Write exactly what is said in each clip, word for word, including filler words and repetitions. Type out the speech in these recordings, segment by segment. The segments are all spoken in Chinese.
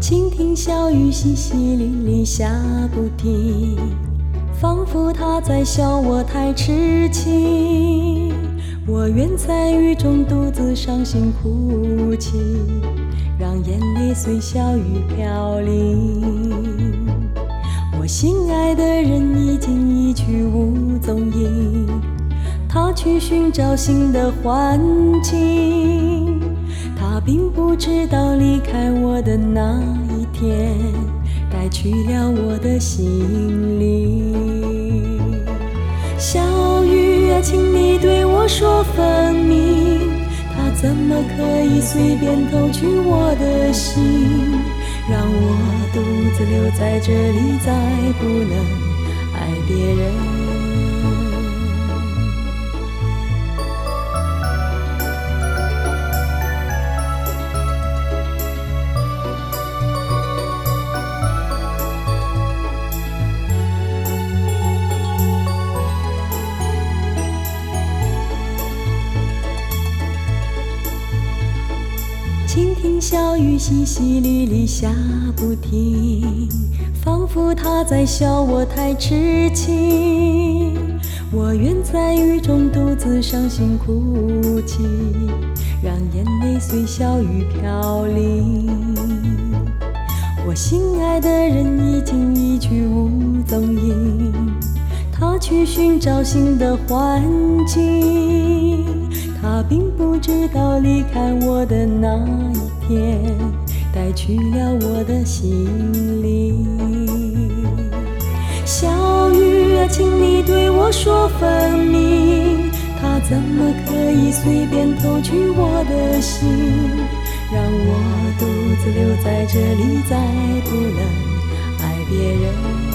倾听小雨淅淅沥沥下不停，仿佛它在笑我太痴情。我愿在雨中独自伤心哭泣，让眼泪随小雨飘零。我心爱的人已经一去无踪影，他去寻找新的环境。他并不知道离开我的那一天，带去了我的心灵。小雨啊，请你对我说分明，他怎么可以随便偷去我的心，让我独自留在这里，再不能爱别人。倾听小雨淅淅沥沥下不停，仿佛它在笑我太痴情。我愿在雨中独自伤心哭泣，让眼泪随小雨飘零。我心爱的人已经一去无踪影，他去寻找新的环境。他并不知道离开我的那一天，带去了我的心灵。小雨啊，请你对我说分明，他怎么可以随便偷去我的心，让我独自留在这里，再不能爱别人。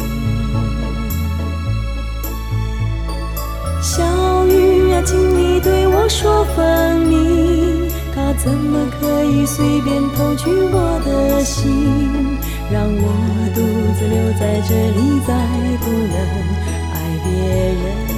小雨啊，请你对我说分明，他怎么可以随便偷去我的心，让我独自留在这里，再不能爱别人。